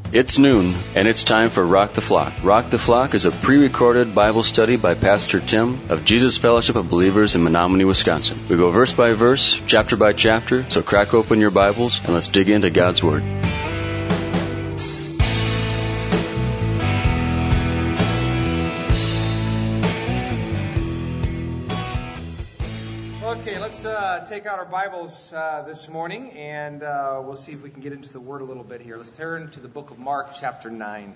It's noon, and it's time for Rock the Flock. Rock the Flock is a pre-recorded Bible study by Pastor Tim of Jesus Fellowship of Believers in Menominee, Wisconsin. We go verse by verse, chapter by chapter, so crack open your Bibles and let's dig into God's Word. Okay, let's take out our Bibles this morning, and we'll see if we can get into the Word a little bit here. Let's turn to the book of Mark, chapter 9.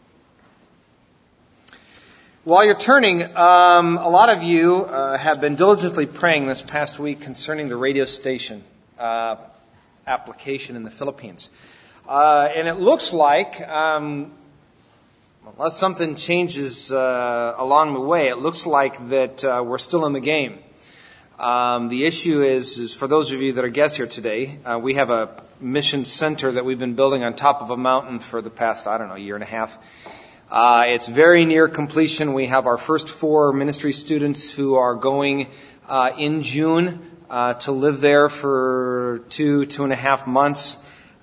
While you're turning, a lot of you have been diligently praying this past week concerning the radio station application in the Philippines. And it looks like, unless something changes along the way, it looks like that we're still in the game. The issue is for those of you that are guests here today, we have a mission center that we've been building on top of a mountain for the past, year and a half. It's very near completion. We have our first 4 ministry students who are going in June to live there for 2.5 months.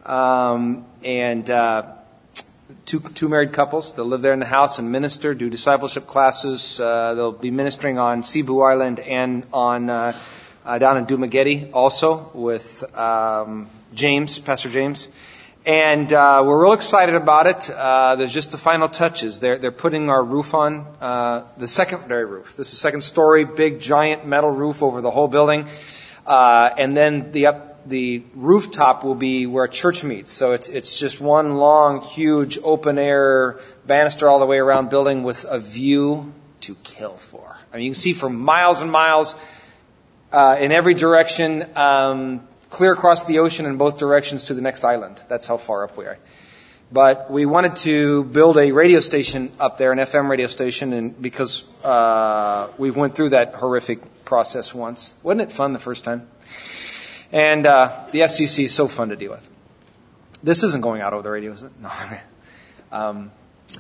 Two married couples. They'll live there in the house and minister, do discipleship classes. They'll be ministering on Cebu Island and on down in Dumaguete also with Pastor James. And we're real excited about it. There's just the final touches. They're putting our roof on, the secondary roof. This is second story, big giant metal roof over the whole building. And then the rooftop will be where church meets. So it's just one long, huge, open air banister all the way around building with a view to kill for. I mean, you can see for miles and miles in every direction, clear across the ocean in both directions to the next island. That's how far up we are. But we wanted to build a radio station up there, an FM radio station, and because we went through that horrific process once. Wasn't it fun the first time? And the FCC is so fun to deal with. This isn't going out over the radio, is it? No.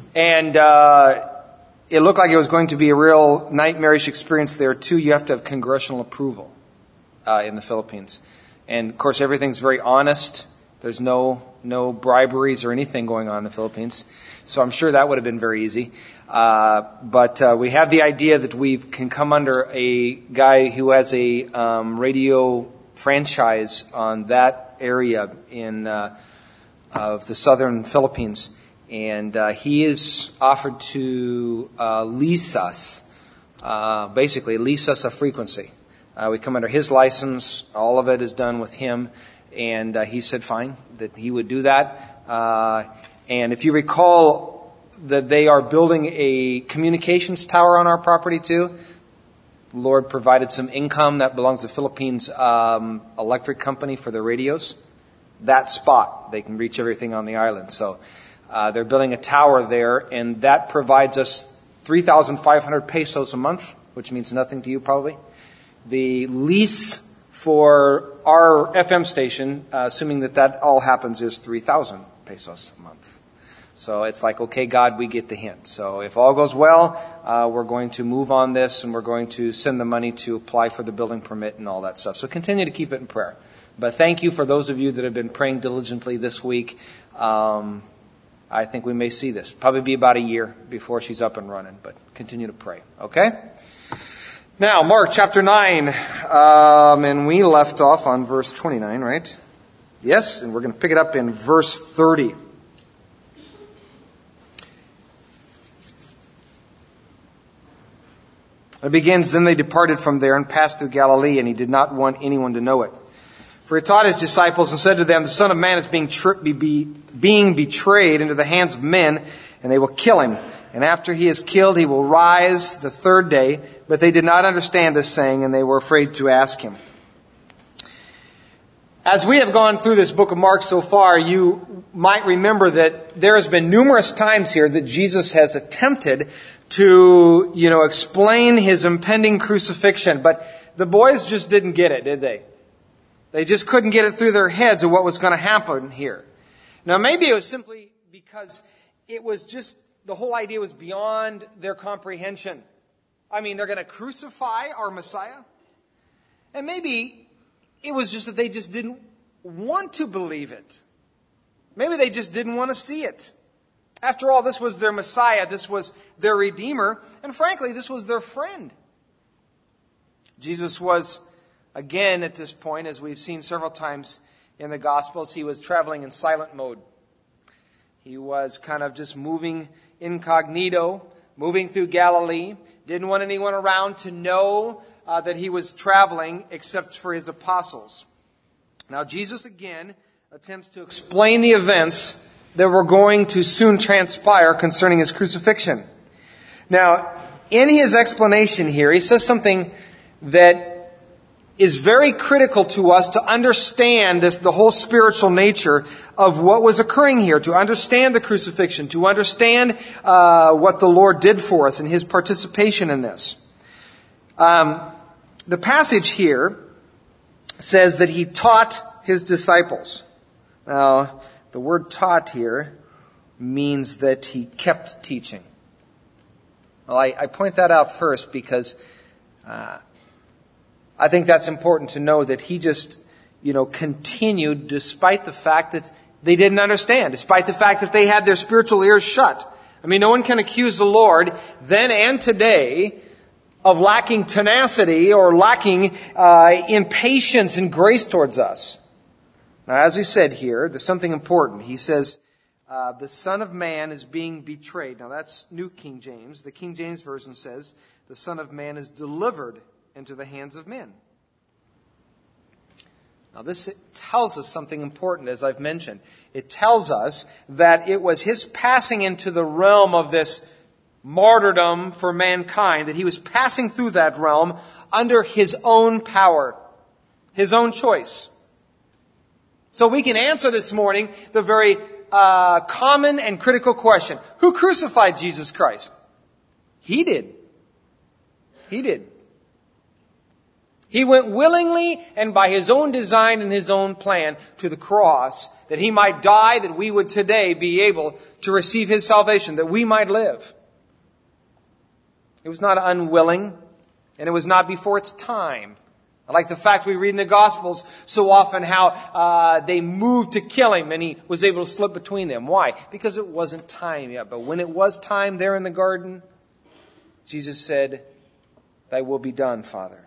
It looked like it was going to be a real nightmarish experience there, too. You have to have congressional approval in the Philippines. And, of course, everything's very honest. There's no briberies or anything going on in the Philippines. So I'm sure that would have been very easy. But we have the idea that we can come under a guy who has a radio franchise on that area of the southern Philippines, and he is offered to lease us a frequency. We come under his license. All of it is done with him, and he said fine that he would do that. And if you recall that they are building a communications tower on our property too. The Lord provided some income that belongs to the Philippines electric company for their radios. That spot, they can reach everything on the island. So they're building a tower there, and that provides us 3,500 pesos a month, which means nothing to you probably. The lease for our FM station, assuming that all happens, is 3,000 pesos a month. So it's like, okay, God, we get the hint. So if all goes well, we're going to move on this, and we're going to send the money to apply for the building permit and all that stuff. So continue to keep it in prayer. But thank you for those of you that have been praying diligently this week. I think we may see this. Probably be about a year before she's up and running, but continue to pray. Okay? Now, Mark chapter 9, and we left off on verse 29, right? Yes, and we're going to pick it up in verse 30. It begins, then they departed from there and passed through Galilee, and he did not want anyone to know it. For he taught his disciples and said to them, the Son of Man is being betrayed into the hands of men, and they will kill him. And after he is killed, he will rise the third day. But they did not understand this saying, and they were afraid to ask him. As we have gone through this book of Mark so far, you might remember that there has been numerous times here that Jesus has attempted to, explain his impending crucifixion. But the boys just didn't get it, did they? They just couldn't get it through their heads of what was going to happen here. Now, maybe it was simply because it was just, the whole idea was beyond their comprehension. I mean, they're going to crucify our Messiah? And maybe it was just that they just didn't want to believe it. Maybe they just didn't want to see it. After all, this was their Messiah, this was their Redeemer, and frankly, this was their friend. Jesus was, again at this point, as we've seen several times in the Gospels, he was traveling in silent mode. He was kind of just moving incognito, moving through Galilee, didn't want anyone around to know that he was traveling except for his apostles. Now Jesus again attempts to explain the events that were going to soon transpire concerning his crucifixion. Now, in his explanation here, he says something that is very critical to us to understand the whole spiritual nature of what was occurring here, to understand the crucifixion, to understand what the Lord did for us and his participation in this. The passage here says that he taught his disciples. Now, the word taught here means that he kept teaching. Well, I point that out first because I think that's important to know that he just, continued despite the fact that they didn't understand, despite the fact that they had their spiritual ears shut. I mean, no one can accuse the Lord then and today of lacking tenacity or lacking in patience and grace towards us. Now, as he said here, there's something important. He says, the Son of Man is being betrayed. Now, that's New King James. The King James Version says, the Son of Man is delivered into the hands of men. Now, this tells us something important, as I've mentioned. It tells us that it was his passing into the realm of this martyrdom for mankind, that he was passing through that realm under his own power, his own choice. So we can answer this morning the very common and critical question. Who crucified Jesus Christ? He did. He did. He went willingly and by his own design and his own plan to the cross that he might die, that we would today be able to receive his salvation, that we might live. It was not unwilling, and it was not before its time. I like the fact we read in the Gospels so often how they moved to kill him and he was able to slip between them. Why? Because it wasn't time yet. But when it was time there in the garden, Jesus said, "Thy will be done, Father."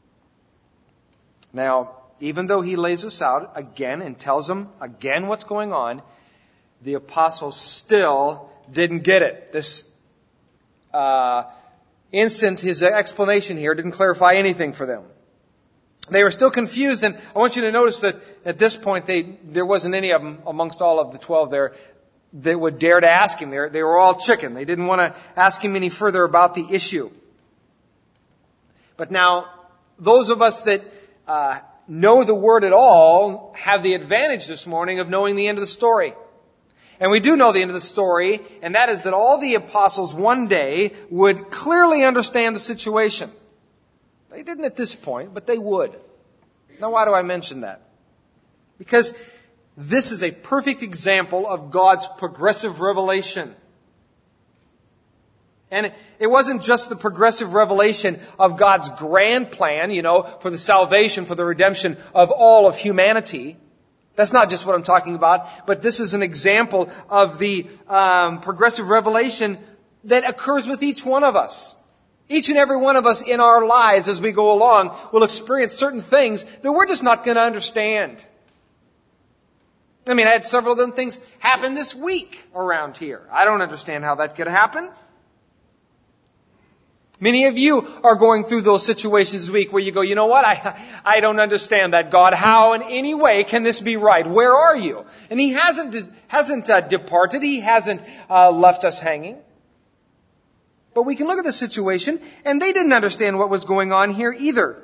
Now, even though he lays us out again and tells them again what's going on, the apostles still didn't get it. This instance, his explanation here didn't clarify anything for them. They were still confused, and I want you to notice that at this point there wasn't any of them amongst all of the 12 there that would dare to ask him. They were all chicken. They didn't want to ask him any further about the issue. But now, those of us that know the Word at all have the advantage this morning of knowing the end of the story. And we do know the end of the story, and that is that all the apostles one day would clearly understand the situation. They didn't at this point, but they would. Now, why do I mention that? Because this is a perfect example of God's progressive revelation. And it wasn't just the progressive revelation of God's grand plan, for the salvation, for the redemption of all of humanity. That's not just what I'm talking about, but this is an example of the progressive revelation that occurs with each one of us. Each and every one of us in our lives as we go along will experience certain things that we're just not going to understand. I had several of them things happen this week around here. I don't understand how that could happen. Many of you are going through those situations this week where you go, you know what? I don't understand that, God. How in any way can this be right? Where are you? And he hasn't departed. He hasn't left us hanging. But we can look at the situation, and they didn't understand what was going on here either.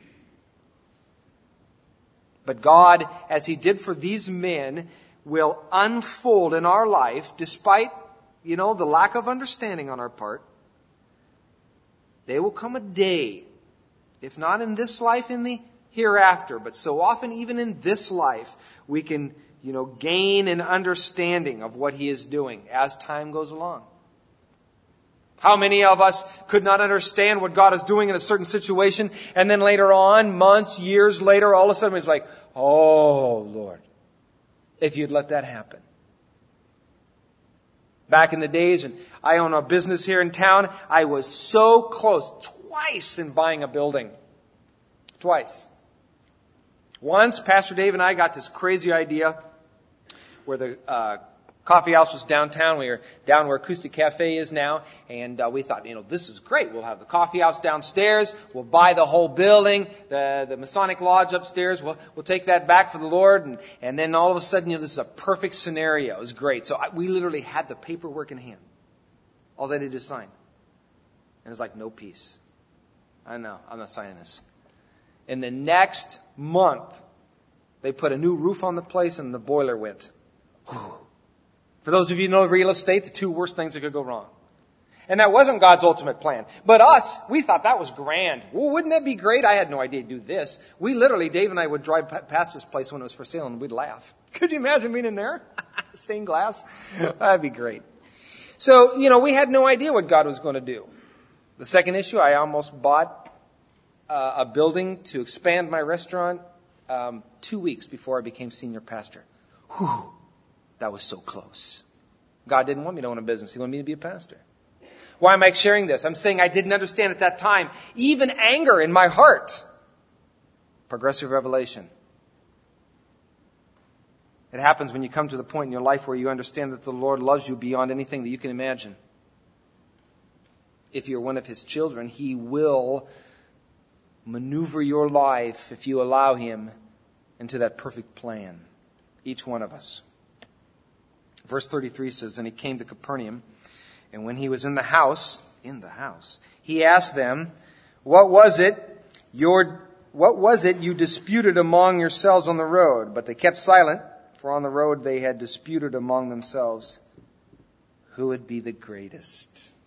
But God, as he did for these men, will unfold in our life, despite, the lack of understanding on our part. There will come a day, if not in this life, in the hereafter, but so often even in this life, we can, gain an understanding of what he is doing as time goes along. How many of us could not understand what God is doing in a certain situation, and then later on, months, years later, all of a sudden it's like, oh, Lord, if you'd let that happen. Back in the days, and I own a business here in town, I was so close twice in buying a building. Twice. Once, Pastor Dave and I got this crazy idea where the coffee house was downtown. We were down where Acoustic Cafe is now. And we thought, this is great. We'll have the coffee house downstairs. We'll buy the whole building, the Masonic Lodge upstairs. We'll take that back for the Lord. And then all of a sudden, this is a perfect scenario. It was great. So we literally had the paperwork in hand. All I did was sign. And it was like, no peace. I know, I'm not signing this. In the next month, they put a new roof on the place and the boiler went. Whew. For those of you who know real estate, the two worst things that could go wrong. And that wasn't God's ultimate plan. But us, we thought that was grand. Well, wouldn't that be great? I had no idea to do this. We literally, Dave and I would drive past this place when it was for sale and we'd laugh. Could you imagine being in there? Stained glass? That'd be great. So, we had no idea what God was going to do. The second issue, I almost bought a building to expand my restaurant 2 weeks before I became senior pastor. Whew, that was so close. God didn't want me to own a business. He wanted me to be a pastor. Why am I sharing this? I'm saying I didn't understand at that time. Even anger in my heart. Progressive revelation. It happens when you come to the point in your life where you understand that the Lord loves you beyond anything that you can imagine. If you're one of His children, He will maneuver your life if you allow Him into that perfect plan. Each one of us. Verse 33 says, and He came to Capernaum, and when He was in the house, He asked them, what was it you disputed among yourselves on the road? But they kept silent, for on the road they had disputed among themselves who would be the greatest.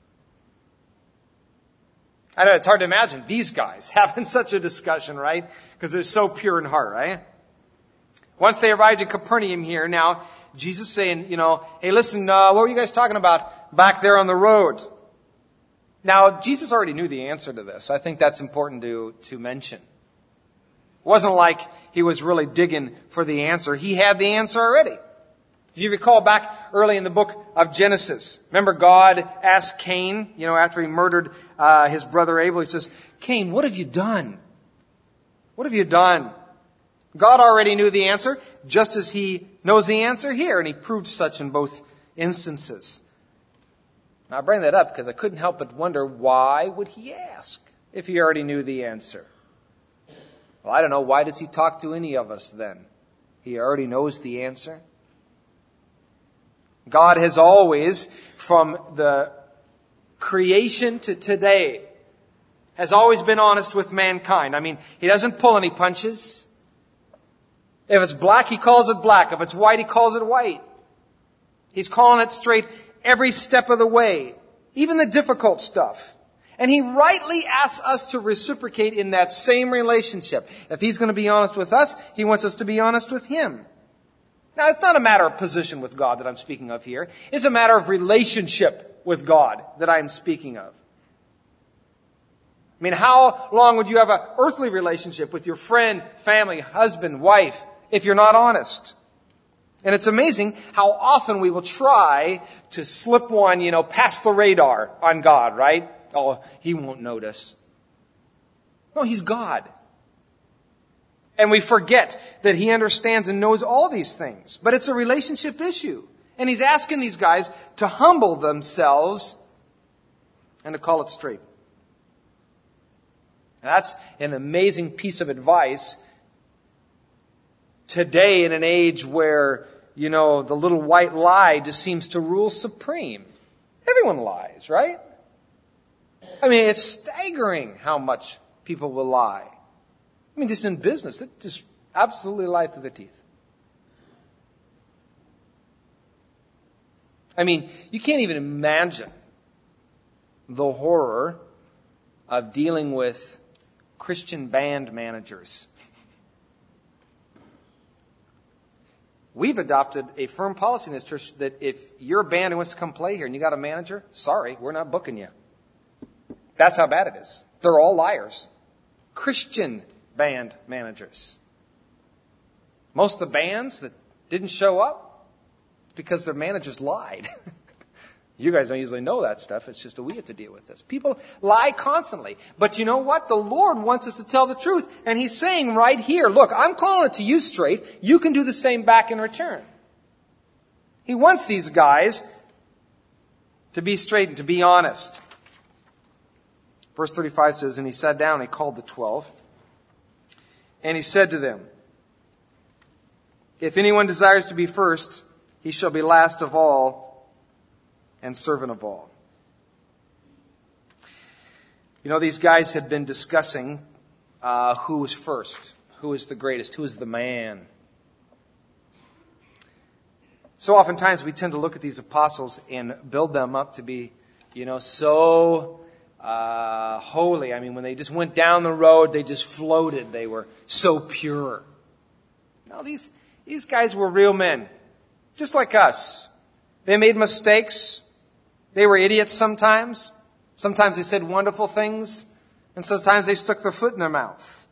I know it's hard to imagine these guys having such a discussion, right? Because they're so pure in heart, right? Once they arrived in Capernaum here, now Jesus saying, hey, listen, what were you guys talking about back there on the road? Now, Jesus already knew the answer to this. I think that's important to mention. It wasn't like He was really digging for the answer. He had the answer already. Do you recall back early in the book of Genesis? Remember God asked Cain, after he murdered his brother Abel, He says, Cain, what have you done? What have you done? God already knew the answer, just as He knows the answer here, and He proved such in both instances. Now I bring that up because I couldn't help but wonder, why would He ask if He already knew the answer? Well, I don't know. Why does He talk to any of us then? He already knows the answer. God has always, from the creation to today, has always been honest with mankind. I mean, He doesn't pull any punches. If it's black, He calls it black. If it's white, He calls it white. He's calling it straight every step of the way, even the difficult stuff. And He rightly asks us to reciprocate in that same relationship. If He's going to be honest with us, He wants us to be honest with Him. Now, it's not a matter of position with God that I'm speaking of here. It's a matter of relationship with God that I'm speaking of. I mean, how long would you have an earthly relationship with your friend, family, husband, wife, if you're not honest? And it's amazing how often we will try to slip one, past the radar on God, right? Oh, He won't notice. No, He's God. And we forget that He understands and knows all these things. But it's a relationship issue. And He's asking these guys to humble themselves and to call it straight. And that's an amazing piece of advice today in an age where, the little white lie just seems to rule supreme. Everyone lies, right? I mean, it's staggering how much people will lie. I mean, just in business, they just absolutely lie through the teeth. I mean, you can't even imagine the horror of dealing with Christian band managers. We've adopted a firm policy in this church that if you're a band who wants to come play here and you got a manager, sorry, we're not booking you. That's how bad it is. They're all liars. Christian band managers. Most of the bands that didn't show up because their managers lied. You guys don't usually know that stuff. It's just that we have to deal with this. People lie constantly. But you know what? The Lord wants us to tell the truth. And He's saying right here, look, I'm calling it to you straight. You can do the same back in return. He wants these guys to be straight and to be honest. Verse 35 says, and He sat down and He called the 12. And He said to them, if anyone desires to be first, he shall be last of all and servant of all. You know, these guys had been discussing who was first, who is the greatest, who is the man. So oftentimes we tend to look at these apostles and build them up to be, so holy. I mean, when they just went down the road, they just floated. They were so pure. No, these guys were real men, just like us. They made mistakes. They were idiots sometimes. Sometimes they said wonderful things, and sometimes they stuck their foot in their mouth.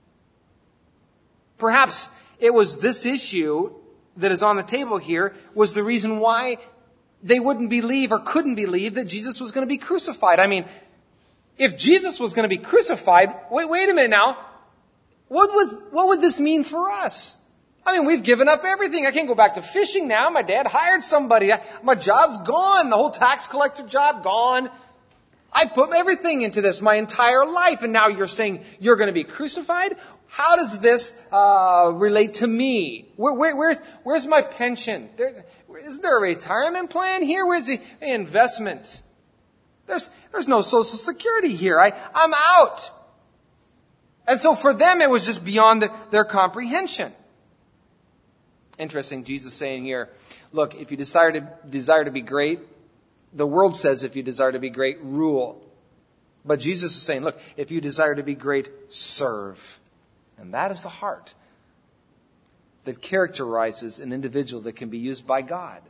Perhaps it was this issue that is on the table here was the reason why they wouldn't believe or couldn't believe that Jesus was going to be crucified. I mean, if Jesus was going to be crucified, wait a minute now. What would this mean for us? I mean, we've given up everything. I can't go back to fishing now. My dad hired somebody. My job's gone. The whole tax collector job, gone. I put everything into this my entire life, and now you're saying you're going to be crucified? How does this relate to me? Where's my pension? Isn't there a retirement plan here? Where's the investment? There's no Social Security here. I'm out. And so for them, it was just beyond their comprehension. Interesting, Jesus saying here, look, if you desire to be great, the world says if you desire to be great, rule. But Jesus is saying, look, if you desire to be great, serve. And that is the heart that characterizes an individual that can be used by God.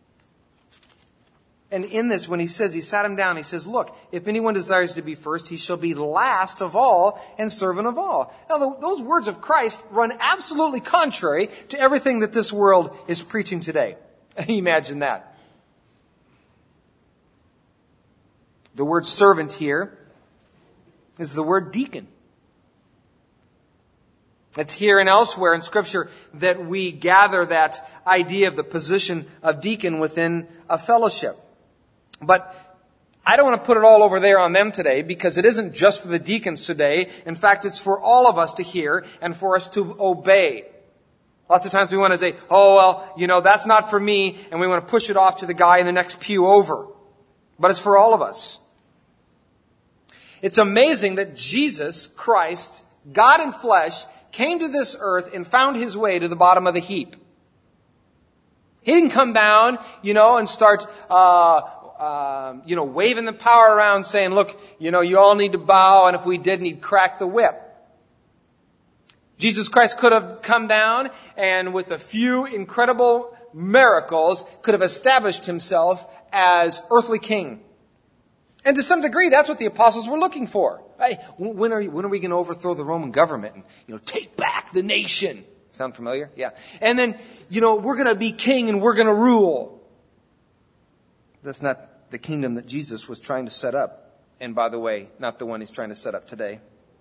And in this, when He says, He sat him down, He says, look, if anyone desires to be first, he shall be last of all and servant of all. Now, those words of Christ run absolutely contrary to everything that this world is preaching today. Imagine that. The word servant here is the word deacon. It's here and elsewhere in Scripture that we gather that idea of the position of deacon within a fellowship. But I don't want to put it all over there on them today, because it isn't just for the deacons today. In fact, it's for all of us to hear and for us to obey. Lots of times we want to say, that's not for me, and we want to push it off to the guy in the next pew over. But it's for all of us. It's amazing that Jesus Christ, God in flesh, came to this earth and found His way to the bottom of the heap. He didn't come down, and start waving the power around saying, look, you all need to bow, and if we didn't, He'd crack the whip. Jesus Christ could have come down and with a few incredible miracles could have established Himself as earthly king. And to some degree, that's what the apostles were looking for. Hey, when are we going to overthrow the Roman government and, take back the nation? Sound familiar? Yeah. And then, we're going to be king and we're going to rule. That's not the kingdom that Jesus was trying to set up. And by the way, not the one He's trying to set up today.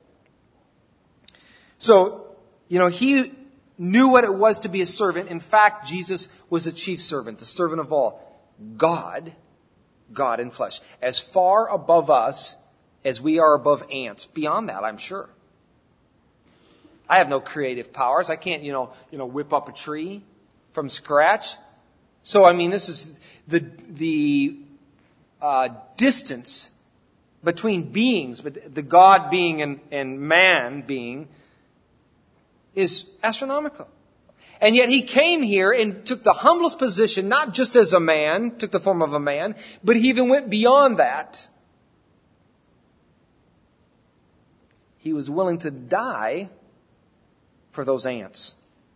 So, He knew what it was to be a servant. In fact, Jesus was a chief servant, the servant of all. God in flesh. As far above us as we are above ants. Beyond that, I'm sure. I have no creative powers. I can't, whip up a tree from scratch. So, this is the distance between beings, but the God being and man being, is astronomical. And yet He came here and took the humblest position, not just as a man, took the form of a man, but He even went beyond that. He was willing to die for those ants.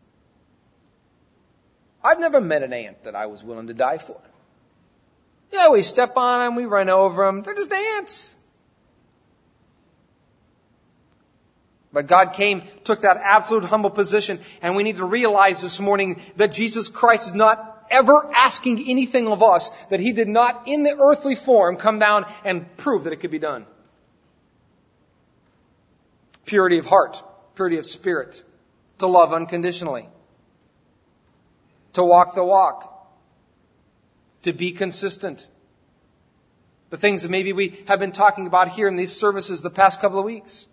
I've never met an ant that I was willing to die for. Yeah, we step on them, we run over them. They're just ants. But God came, took that absolute humble position, and we need to realize this morning that Jesus Christ is not ever asking anything of us that He did not, in the earthly form, come down and prove that it could be done. Purity of heart, purity of spirit, to love unconditionally, to walk the walk, to be consistent. The things that maybe we have been talking about here in these services the past couple of weeks.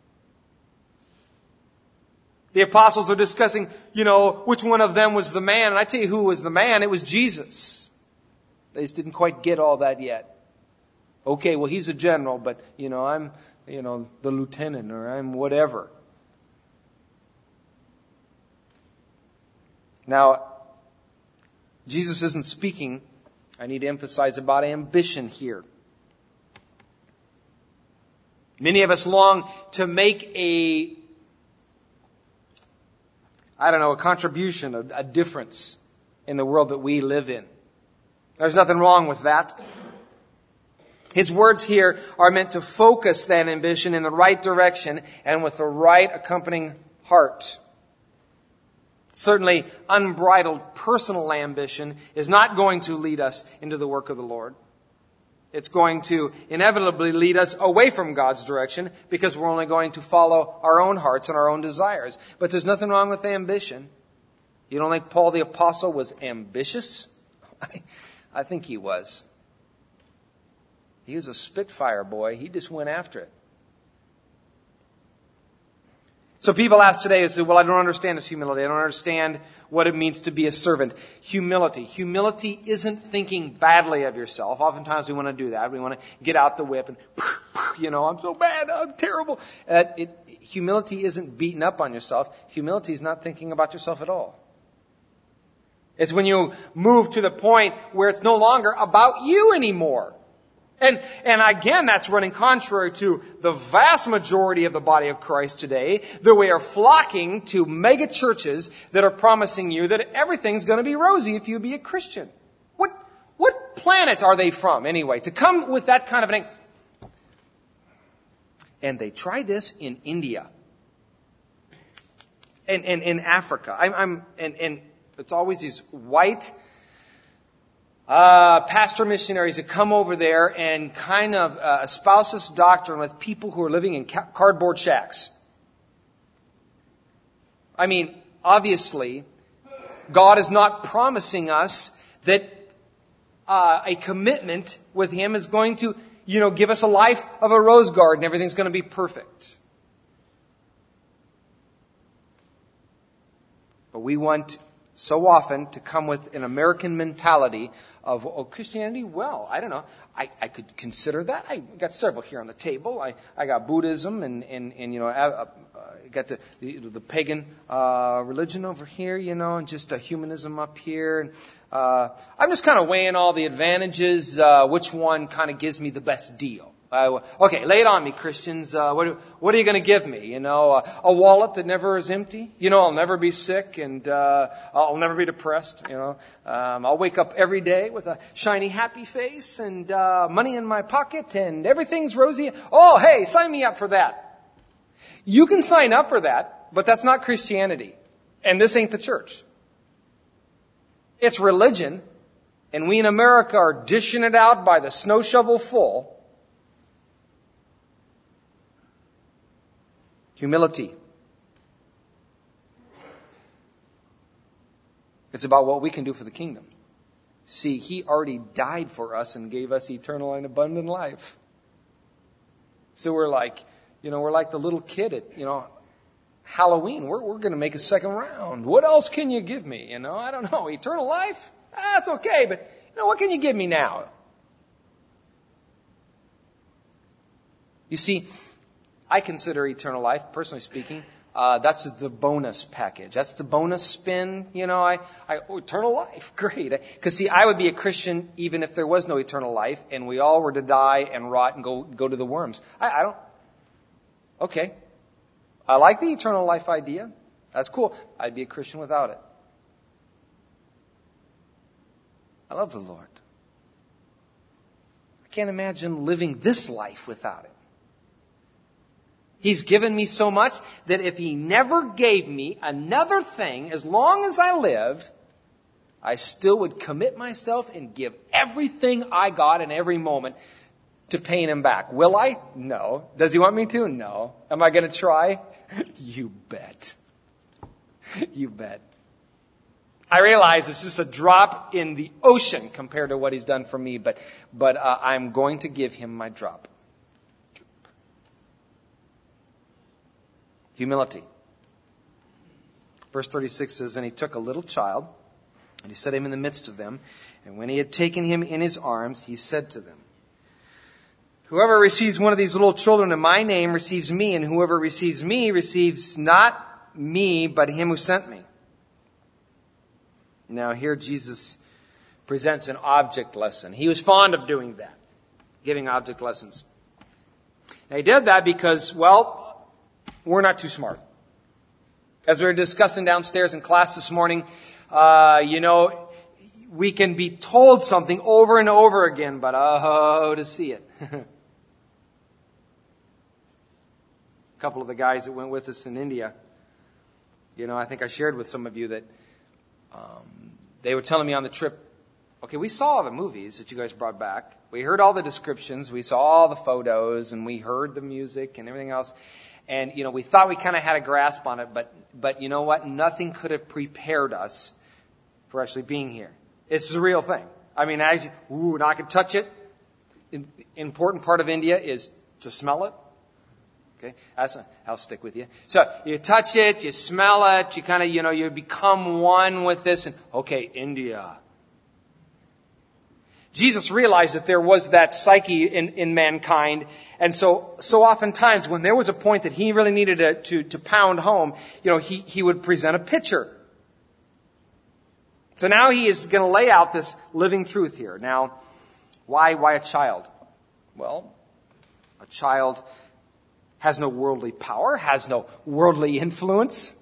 The apostles are discussing, which one of them was the man. And I tell you who was the man. It was Jesus. They just didn't quite get all that yet. Okay, well, he's a general, but, I'm, the lieutenant, or I'm whatever. Now, Jesus isn't speaking, I need to emphasize, about ambition here. Many of us long to make a contribution, a difference in the world that we live in. There's nothing wrong with that. His words here are meant to focus that ambition in the right direction and with the right accompanying heart. Certainly, unbridled personal ambition is not going to lead us into the work of the Lord. It's going to inevitably lead us away from God's direction because we're only going to follow our own hearts and our own desires. But there's nothing wrong with ambition. You don't think Paul the Apostle was ambitious? I think he was. He was a Spitfire boy. He just went after it. So people ask today, well, I don't understand this humility. I don't understand what it means to be a servant. Humility. Humility isn't thinking badly of yourself. Oftentimes we want to do that. We want to get out the whip and, I'm so bad, I'm terrible. Humility isn't beating up on yourself. Humility is not thinking about yourself at all. It's when you move to the point where it's no longer about you anymore. And again, that's running contrary to the vast majority of the body of Christ today, that we are flocking to mega churches that are promising you that everything's going to be rosy if you be a Christian. What planet are they from, anyway, to come with that kind of an... And they try this in India. And in Africa. And it's always these white... pastor missionaries that come over there and kind of espouse this doctrine with people who are living in cardboard shacks. I mean, obviously, God is not promising us that a commitment with Him is going to, give us a life of a rose garden. Everything's going to be perfect. But we want so often to come with an American mentality of, Christianity, well, I don't know. I could consider that. I got several here on the table. I got Buddhism and got the pagan religion over here, and just humanism up here. And I'm just kind of weighing all the advantages, which one kind of gives me the best deal. Okay, lay it on me, Christians. What are you going to give me? A wallet that never is empty. I'll never be sick and I'll never be depressed. I'll wake up every day with a shiny, happy face and money in my pocket and everything's rosy. Oh, hey, sign me up for that. You can sign up for that, but that's not Christianity. And this ain't the church. It's religion, and we in America are dishing it out by the snow shovel full. Humility. It's about what we can do for the kingdom. See, He already died for us and gave us eternal and abundant life. So we're like the little kid at, Halloween. We're going to make a second round. What else can you give me? I don't know. Eternal life? That's okay, but, what can you give me now? You see, I consider eternal life, personally speaking, that's the bonus package. That's the bonus spin. Eternal life, great. Because see, I would be a Christian even if there was no eternal life, and we all were to die and rot and go to the worms. I don't. Okay, I like the eternal life idea. That's cool. I'd be a Christian without it. I love the Lord. I can't imagine living this life without it. He's given me so much that if He never gave me another thing, as long as I lived, I still would commit myself and give everything I got in every moment to paying him back. Will I? No. Does he want me to? No. Am I going to try? You bet. You bet. I realize it's just a drop in the ocean compared to what he's done for me, but I'm going to give him my drop. Humility. Verse 36 says, and he took a little child, and he set him in the midst of them, and when he had taken him in his arms, he said to them, whoever receives one of these little children in my name receives me, and whoever receives me receives not me, but him who sent me. Now here Jesus presents an object lesson. He was fond of doing that, giving object lessons. Now he did that because, well, we're not too smart. As we were discussing downstairs in class this morning, we can be told something over and over again, but to see it. A couple of the guys that went with us in India, I think I shared with some of you that they were telling me on the trip, okay, we saw all the movies that you guys brought back. We heard all the descriptions. We saw all the photos, and we heard the music and everything else. And, we thought we kind of had a grasp on it, but you know what? Nothing could have prepared us for actually being here. It's a real thing. I mean, now I can touch it. Important part of India is to smell it. Okay, I'll stick with you. So you touch it, you smell it, you kind of, you become one with this. And okay, India. Jesus realized that there was that psyche in mankind, and so oftentimes when there was a point that he really needed to pound home, he would present a picture. So now he is going to lay out this living truth here. Now, why a child? Well, a child has no worldly power, has no worldly influence.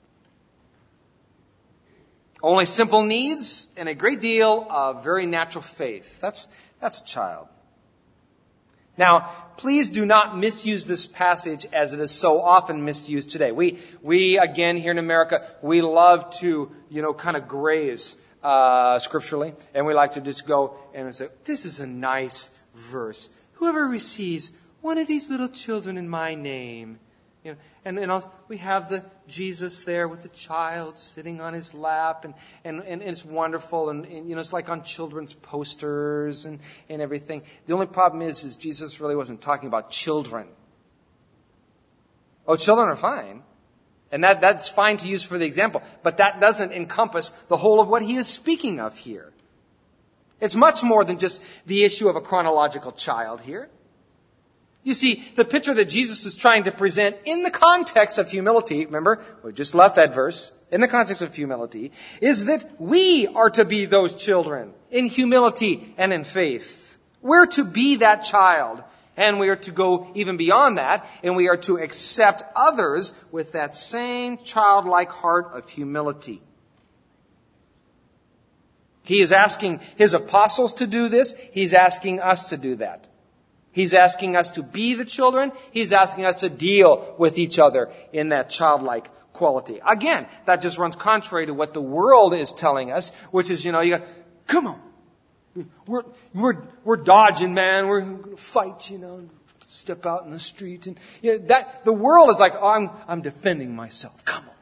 Only simple needs and a great deal of very natural faith. That's a child. Now, please do not misuse this passage as it is so often misused today. We again, here in America, we love to, kind of graze scripturally. And we like to just go and say, this is a nice verse. Whoever receives one of these little children in my name. And also we have the Jesus there with the child sitting on his lap, and it's wonderful, and it's like on children's posters and everything. The only problem is Jesus really wasn't talking about children. Oh, children are fine. And that's fine to use for the example, but that doesn't encompass the whole of what he is speaking of here. It's much more than just the issue of a chronological child here. You see, the picture that Jesus is trying to present in the context of humility, remember, we just left that verse, in the context of humility, is that we are to be those children in humility and in faith. We're to be that child, and we are to go even beyond that, and we are to accept others with that same childlike heart of humility. He is asking his apostles to do this. He's asking us to do that. He's asking us to be the children. He's asking us to deal with each other in that childlike quality. Again, that just runs contrary to what the world is telling us, which is, come on. We're dodging, man. We're going to fight, step out in the street. And that the world is like, oh, I'm defending myself. Come on.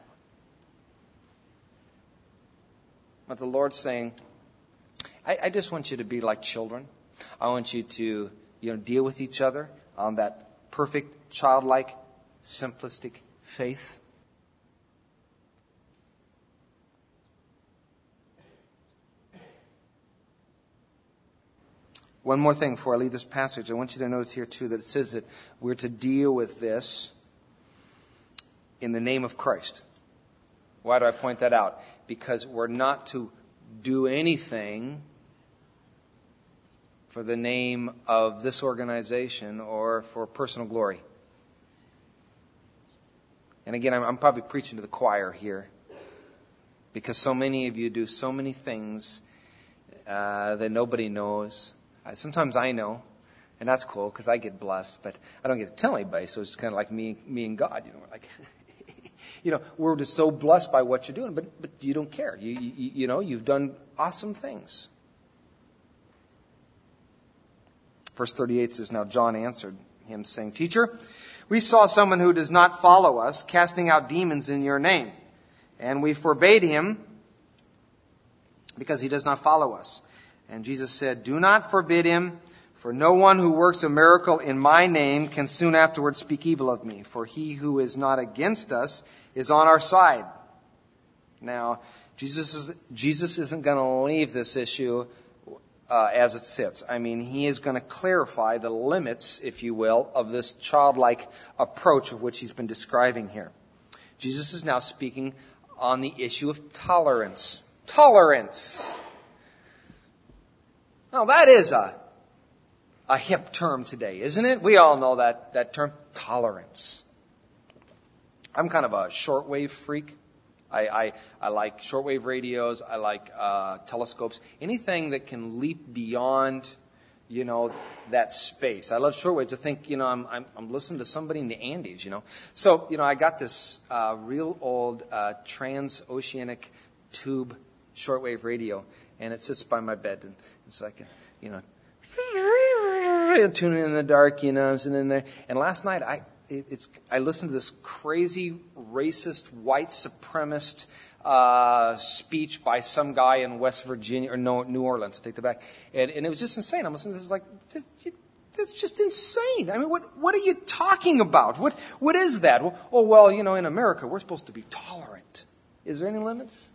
But the Lord's saying, I just want you to be like children. I want you to deal with each other on that perfect, childlike, simplistic faith. One more thing before I leave this passage. I want you to notice here too that it says that we're to deal with this in the name of Christ. Why do I point that out? Because we're not to do anything for the name of this organization or for personal glory. And again, I'm probably preaching to the choir here, because so many of you do so many things that nobody knows. Sometimes I know, and that's cool because I get blessed, but I don't get to tell anybody. So it's kind of like me and God, like. we're just so blessed by what you're doing, but you don't care. You've done awesome things. Verse 38 says, "Now John answered him, saying, 'Teacher, we saw someone who does not follow us, casting out demons in your name. And we forbade him because he does not follow us.' And Jesus said, 'Do not forbid him, for no one who works a miracle in my name can soon afterwards speak evil of me. For he who is not against us is on our side.'" Now, Jesus isn't going to leave this issue as it sits. He is going to clarify the limits, if you will, of this childlike approach of which he's been describing here. Jesus is now speaking on the issue of tolerance. Tolerance. Now, that is a hip term today, isn't it? We all know that term, tolerance. I'm kind of a shortwave freak. I like shortwave radios. I like telescopes. Anything that can leap beyond, that space. I love shortwave to think, I'm listening to somebody in the Andes, So, I got this real old transoceanic tube shortwave radio, and it sits by my bed, and so I can, tune in the dark, I'm sitting in there. And last night, I listened to this crazy, racist, white supremacist speech by some guy in West Virginia, or no, New Orleans, I take that back. And it was just insane. I'm listening to this, that's just insane. What are you talking about? What is that? Well, in America, we're supposed to be tolerant. Is there any limits?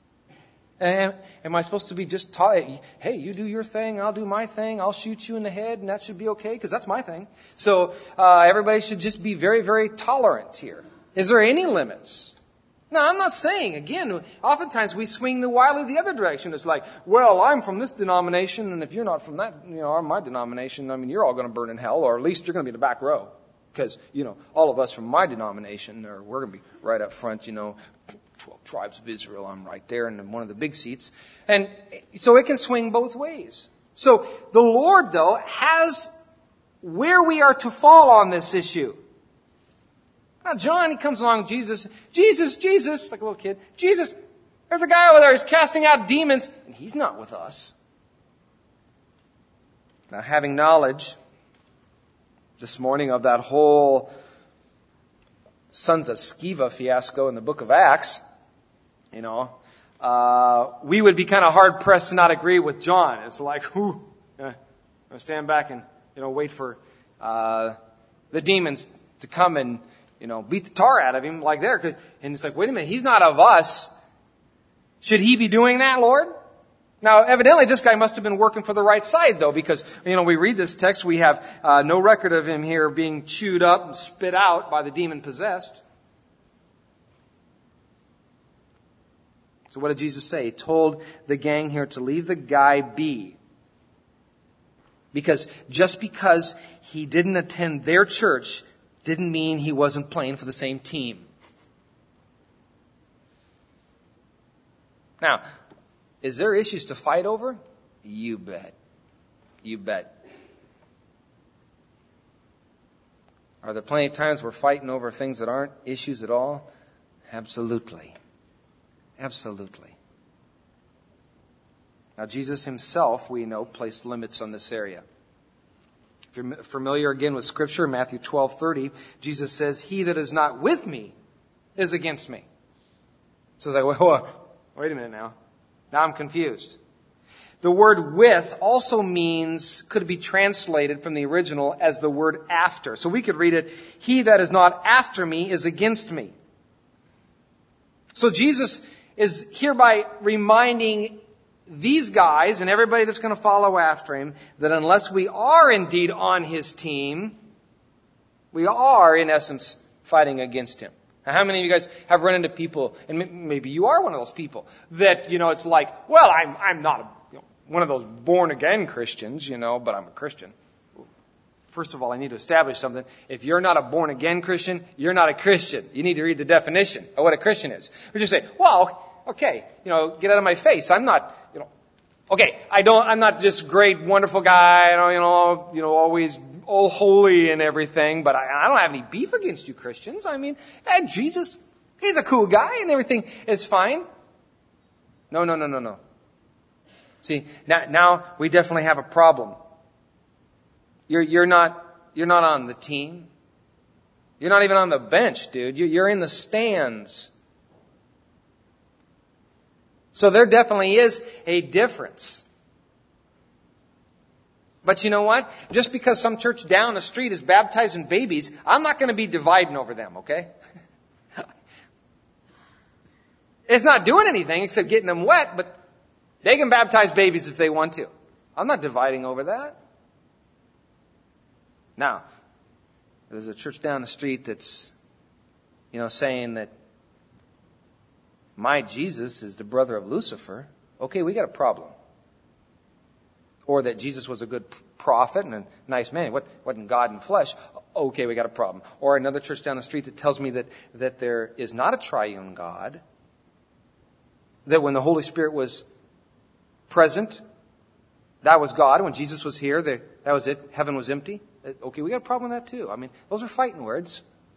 Am I supposed to be just hey, you do your thing, I'll do my thing, I'll shoot you in the head, and that should be okay, because that's my thing. So everybody should just be very, very tolerant here. Is there any limits? Now, I'm not saying, again, oftentimes we swing wildly the other direction. It's like, well, I'm from this denomination, and if you're not from that, my denomination, you're all going to burn in hell, or at least you're going to be in the back row. Because, all of us from my denomination, we're going to be right up front, 12 tribes of Israel, I'm right there in one of the big seats. And so it can swing both ways. So the Lord, though, has where we are to fall on this issue. Now, John, he comes along, Jesus, like a little kid. Jesus, there's a guy over there who's casting out demons, and he's not with us. Now, having knowledge this morning of that whole sons of Sceva fiasco in the book of Acts, we would be kind of hard pressed to not agree with John. It's like, stand back and, wait for, the demons to come and, beat the tar out of him like there. And it's like, wait a minute, he's not of us. Should he be doing that, Lord? Now, evidently, this guy must have been working for the right side, though, because, we read this text, we have no record of him here being chewed up and spit out by the demon-possessed. So what did Jesus say? He told the gang here to leave the guy be. Just because he didn't attend their church didn't mean he wasn't playing for the same team. Now, is there issues to fight over? You bet. You bet. Are there plenty of times we're fighting over things that aren't issues at all? Absolutely. Absolutely. Now, Jesus himself, we know, placed limits on this area. If you're familiar again with Scripture, Matthew 12:30, Jesus says, "He that is not with me is against me." So it's like, well, wait a minute now. Now I'm confused. The word with also could be translated from the original as the word after. So we could read it, "He that is not after me is against me." So Jesus is hereby reminding these guys and everybody that's going to follow after him that unless we are indeed on his team, we are, in essence, fighting against him. Now, how many of you guys have run into people, and maybe you are one of those people, that, it's like, well, I'm not one of those born-again Christians, but I'm a Christian. First of all, I need to establish something. If you're not a born-again Christian, you're not a Christian. You need to read the definition of what a Christian is. We just say, well, okay, get out of my face. I'm not, I'm not just great, wonderful guy, always all holy and everything, but I don't have any beef against you Christians. Jesus He's a cool guy and everything is fine. No. See, now we definitely have a problem. You're not on the team. You're not even on the bench, dude. You're in the stands. So there definitely is a difference. But you know what? Just because some church down the street is baptizing babies, I'm not going to be dividing over them, okay? It's not doing anything except getting them wet, but they can baptize babies if they want to. I'm not dividing over that. Now, there's a church down the street that's, saying that my Jesus is the brother of Lucifer. Okay, we got a problem. Or that Jesus was a good prophet and a nice man. Wasn't God in flesh. Okay, we got a problem. Or another church down the street that tells me that there is not a triune God. That when the Holy Spirit was present, that was God. When Jesus was here, that was it. Heaven was empty. Okay, we got a problem with that too. I mean, those are fighting words.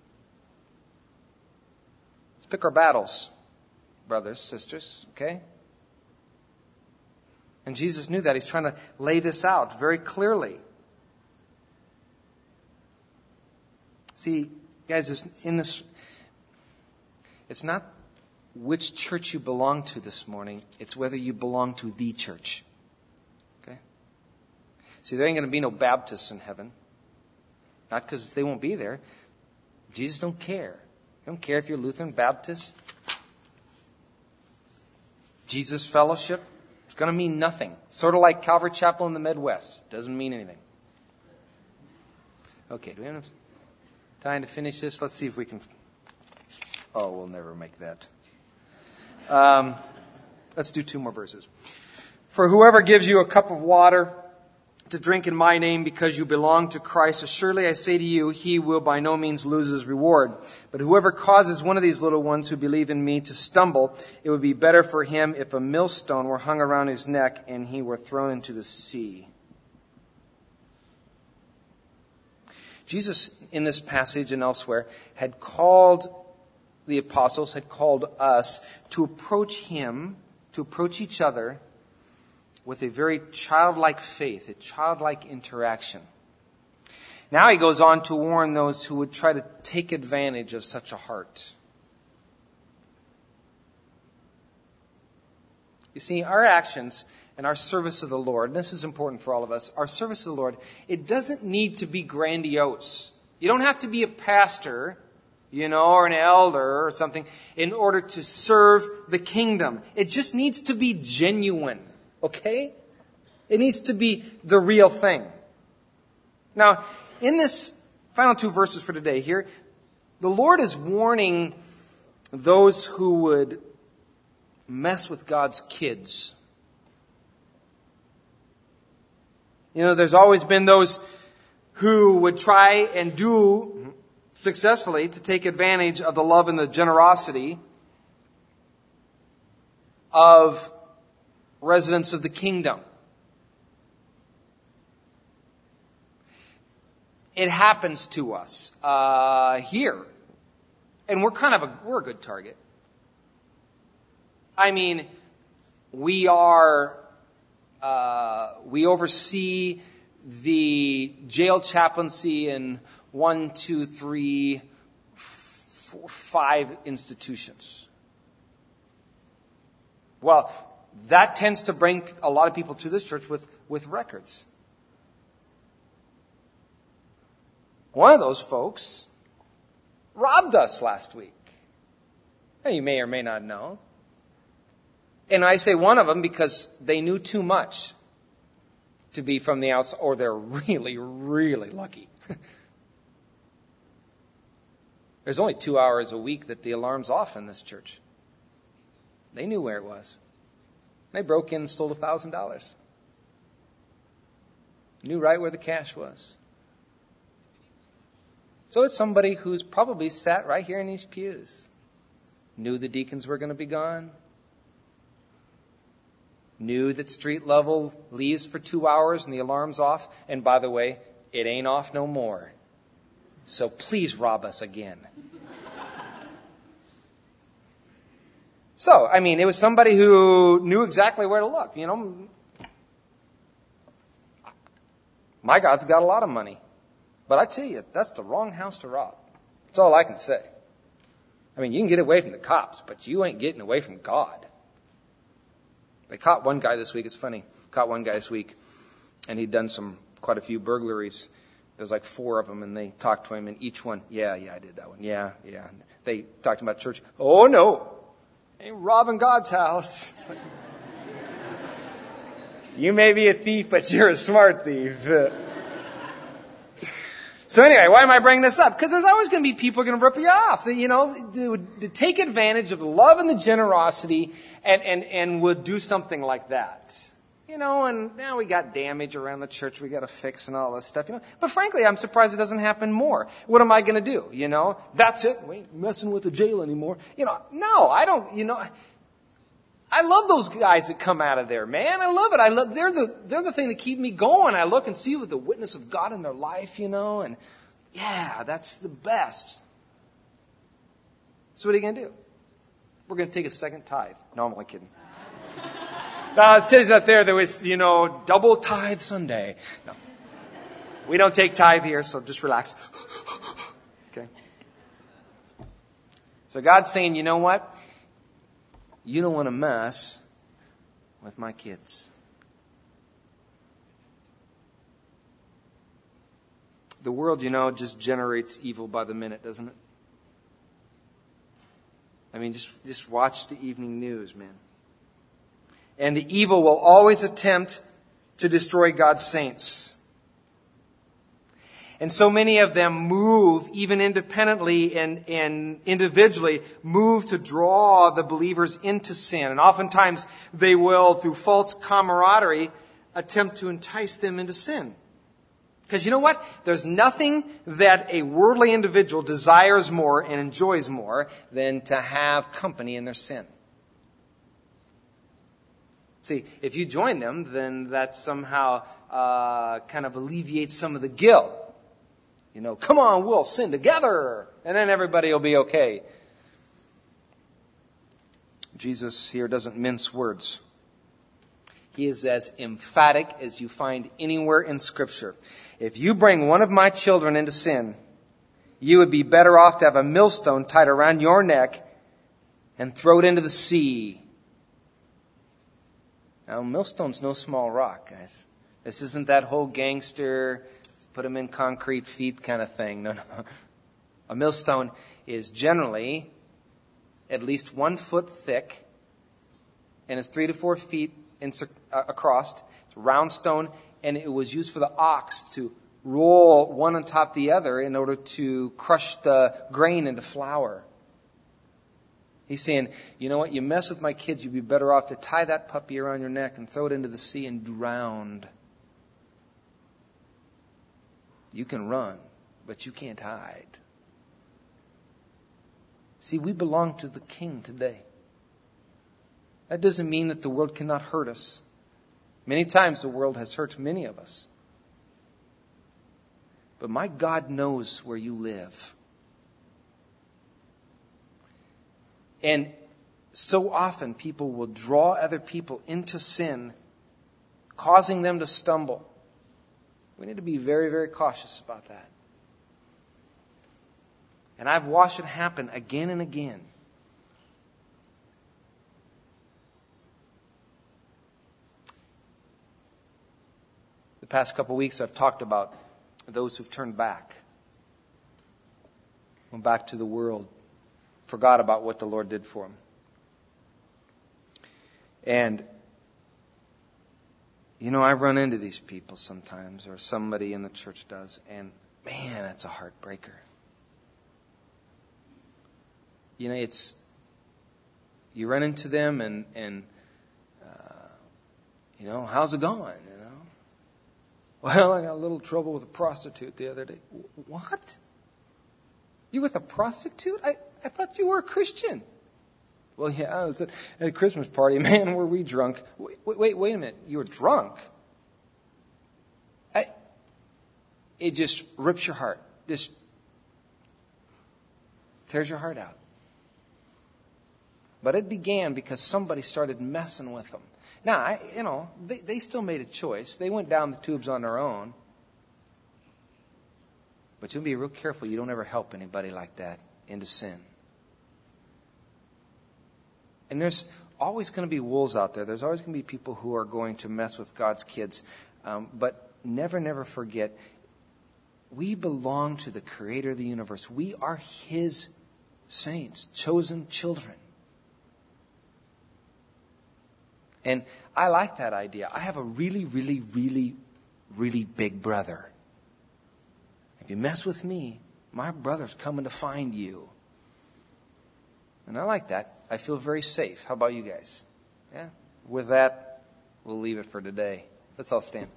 Let's pick our battles, brothers, sisters, okay? And Jesus knew that. He's trying to lay this out very clearly. See, guys, it's not which church you belong to this morning. It's whether you belong to the church. Okay? See, there ain't going to be no Baptists in heaven. Not because they won't be there. Jesus don't care. He don't care if you're Lutheran, Baptist. Jesus Fellowship. It's going to mean nothing. Sort of like Calvary Chapel in the Midwest. Doesn't mean anything. Okay, do we have enough time to finish this? Let's see if we can. Oh, we'll never make that. Let's do 2 more verses. For whoever gives you a cup of water to drink in my name because you belong to Christ, assuredly I say to you, he will by no means lose his reward. But whoever causes one of these little ones who believe in me to stumble, it would be better for him if a millstone were hung around his neck and he were thrown into the sea. Jesus, in this passage and elsewhere, had called the apostles, had called us to approach him, to approach each other with a very childlike faith, a childlike interaction. Now he goes on to warn those who would try to take advantage of such a heart. You see, our actions and our service of the Lord, and this is important for all of us, our service of the Lord, it doesn't need to be grandiose. You don't have to be a pastor, or an elder or something in order to serve the kingdom. It just needs to be genuine. Okay? It needs to be the real thing. Now, in this final 2 verses for today here, the Lord is warning those who would mess with God's kids. There's always been those who would try and do successfully to take advantage of the love and the generosity of residents of the kingdom. It happens to us here, and we're a good target. I mean, we oversee the jail chaplaincy in 1, 2, 3, 4, 5 institutions. Well, that tends to bring a lot of people to this church with records. One of those folks robbed us last week. Now, you may or may not know. And I say one of them because they knew too much to be from the outside, or they're really, really lucky. There's only 2 hours a week that the alarm's off in this church. They knew where it was. They broke in and stole $1,000. Knew right where the cash was. So it's somebody who's probably sat right here in these pews. Knew the deacons were going to be gone. Knew that street level leaves for 2 hours and the alarm's off. And by the way, it ain't off no more. So please rob us again. So, I mean, it was somebody who knew exactly where to look. You know, my God's got a lot of money. But I tell you, that's the wrong house to rob. That's all I can say. I mean, you can get away from the cops, but you ain't getting away from God. They caught one guy this week. It's funny. Caught one guy this week, and he'd done quite a few burglaries. There was like 4 of them, and they talked to him, and each one, yeah, I did that one. Yeah. They talked about church. Oh, no. Ain't robbing God's house. It's like, you may be a thief, but you're a smart thief. So anyway, why am I bringing this up? Because there's always going to be people who are going to rip you off. To take advantage of the love and the generosity and would do something like that. And now we got damage around the church we got to fix and all this stuff. But frankly, I'm surprised it doesn't happen more. What am I going to do? That's it. We ain't messing with the jail anymore. No, I don't. I love those guys that come out of there, man. I love it. They're the thing that keep me going. I look and see with the witness of God in their life, and yeah, that's the best. So what are you going to do? We're going to take a second tithe. No, I'm only kidding. Now, it says out there was, double tithe Sunday. No. We don't take tithe here, so just relax. Okay. So God's saying, you know what? You don't want to mess with my kids. The world, just generates evil by the minute, doesn't it? I mean, just watch the evening news, man. And the evil will always attempt to destroy God's saints. And so many of them move, even independently and individually, move to draw the believers into sin. And oftentimes they will, through false camaraderie, attempt to entice them into sin. Because you know what? There's nothing that a worldly individual desires more and enjoys more than to have company in their sin. See, if you join them, then that somehow kind of alleviates some of the guilt. Come on, we'll sin together, and then everybody will be okay. Jesus here doesn't mince words. He is as emphatic as you find anywhere in Scripture. If you bring one of my children into sin, you would be better off to have a millstone tied around your neck and throw it into the sea. Now, millstone's no small rock, guys. This isn't that whole gangster, put them in concrete feet kind of thing. No. A millstone is generally at least 1 foot thick and is 3 to 4 feet across. It's a round stone, and it was used for the ox to roll one on top of the other in order to crush the grain into flour. He's saying, you know what, you mess with my kids, you'd be better off to tie that puppy around your neck and throw it into the sea and drown. You can run, but you can't hide. See, we belong to the King today. That doesn't mean that the world cannot hurt us. Many times the world has hurt many of us. But my God knows where you live. And so often people will draw other people into sin, causing them to stumble. We need to be very, very cautious about that. And I've watched it happen again and again. The past couple of weeks I've talked about those who've turned back. Went back to the world. Forgot about what the Lord did for them. And, I run into these people sometimes, or somebody in the church does, and man, that's a heartbreaker. You run into them and how's it going? Well, I got a little trouble with a prostitute the other day. What? You with a prostitute? I thought you were a Christian. Well, yeah, I was at a Christmas party. Man, were we drunk. Wait a minute. You were drunk? It just rips your heart. Just tears your heart out. But it began because somebody started messing with them. Now, they still made a choice. They went down the tubes on their own. But you'll be real careful you don't ever help anybody like that into sin. And there's always going to be wolves out there. There's always going to be people who are going to mess with God's kids. But never forget, we belong to the Creator of the universe. We are His saints, chosen children. And I like that idea. I have a really big brother. If you mess with me, my brother's coming to find you. And I like that. I feel very safe. How about you guys? Yeah. With that, we'll leave it for today. Let's all stand.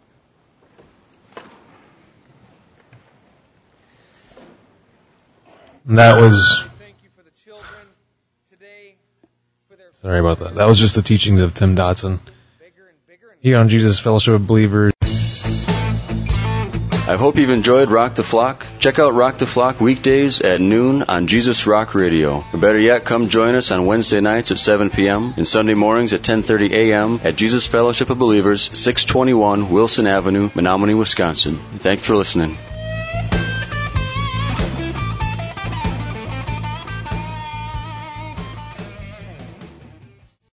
That was... Thank you for the children today. Sorry about that. That was just the teachings of Tim Dotson here on Jesus Fellowship of Believers. I hope you've enjoyed Rock the Flock. Check out Rock the Flock weekdays at noon on Jesus Rock Radio. Or better yet, come join us on Wednesday nights at 7 p.m. and Sunday mornings at 10:30 a.m. at Jesus Fellowship of Believers, 621 Wilson Avenue, Menominee, Wisconsin. Thanks for listening.